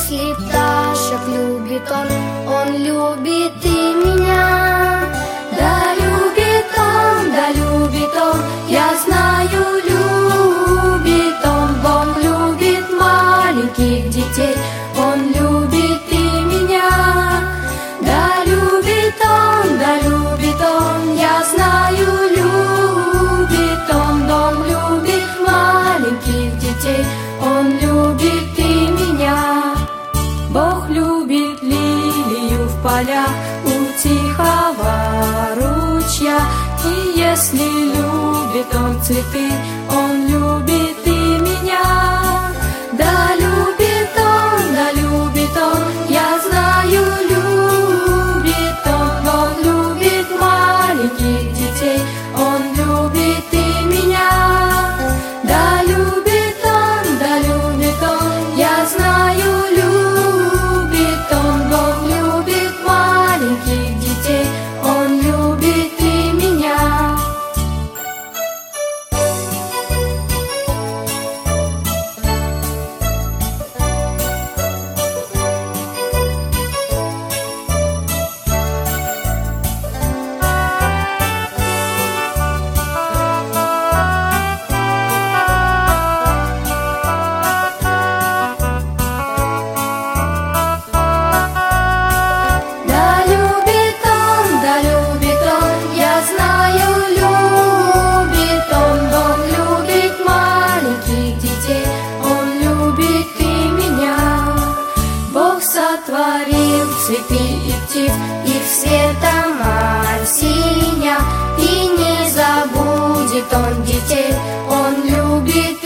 если пташек любит он любит и меня. Да любит он, я знаю, любит он. Бог любит маленьких детей, он любит и меня. Да любит он, я знаю, любит он. Бог любит маленьких детей, он любит и меня. Бог любит лилию в полях у тихого ручья. И если любит он цветы, он любит и меня. Да любит он, я знаю, любит он. Бог любит маленьких детей, он любит и меня. Да любит он, я знаю, любит он. Бог любит маленьких детей, он любит и меня. Сотворил цветы и птиц, их светом осеня, и не забудет он детей, он любит